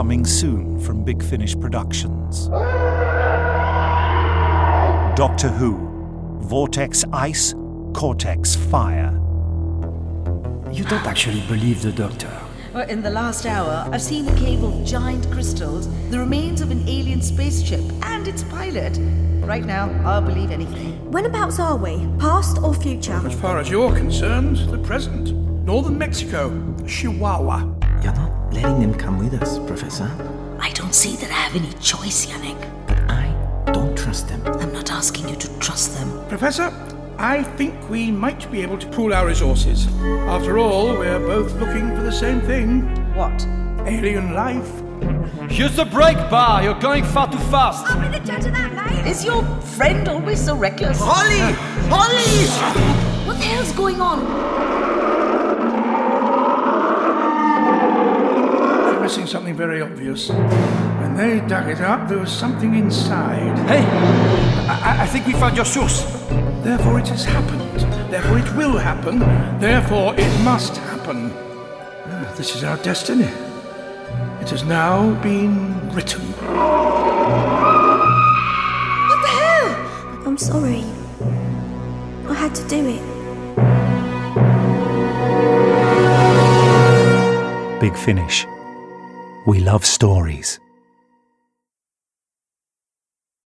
coming soon from Big Finish Productions. Doctor Who, Vortex Ice, Cortex Fire. You don't actually believe the Doctor. Well, in the last hour, I've seen a cave of giant crystals, the remains of an alien spaceship, and its pilot. Right now, I'll believe anything. Whenabouts are we? Past or future? As far as you're concerned, the present. Northern Mexico, Chihuahua. You're not letting them come with us, Professor. I don't see that I have any choice, Yannick. But I don't trust them. I'm not asking you to trust them. Professor, I think we might be able to pool our resources. After all, we're both looking for the same thing. What? Alien life. Use the brake bar! You're going far too fast! I'm in the judge of that, mate! Is your friend always so reckless? Holly! Holly! What the hell's going on? They're missing something very obvious. When they dug it up, there was something inside. Hey! I think we found your source. Therefore it has happened. Therefore it will happen. Therefore it must happen. This is our destiny. It has now been written. What the hell? I'm sorry. I had to do it. Big Finish. We love stories.